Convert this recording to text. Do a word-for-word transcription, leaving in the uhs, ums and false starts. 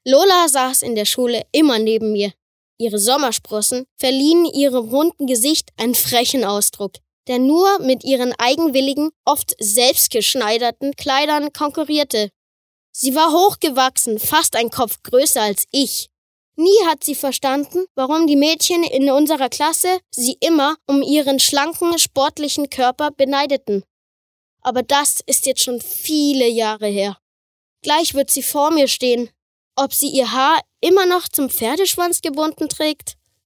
Lola saß in der Schule immer neben mir. Ihre Sommersprossen verliehen ihrem runden Gesicht einen frechen Ausdruck, der nur mit ihren eigenwilligen, oft selbstgeschneiderten Kleidern konkurrierte. Sie war hochgewachsen, fast ein Kopf größer als ich. Nie hat sie verstanden, warum die Mädchen in unserer Klasse sie immer um ihren schlanken, sportlichen Körper beneideten. Aber das ist jetzt schon viele Jahre her. Gleich wird sie vor mir stehen. Ob sie ihr Haar immer noch zum Pferdeschwanz gebunden trägt?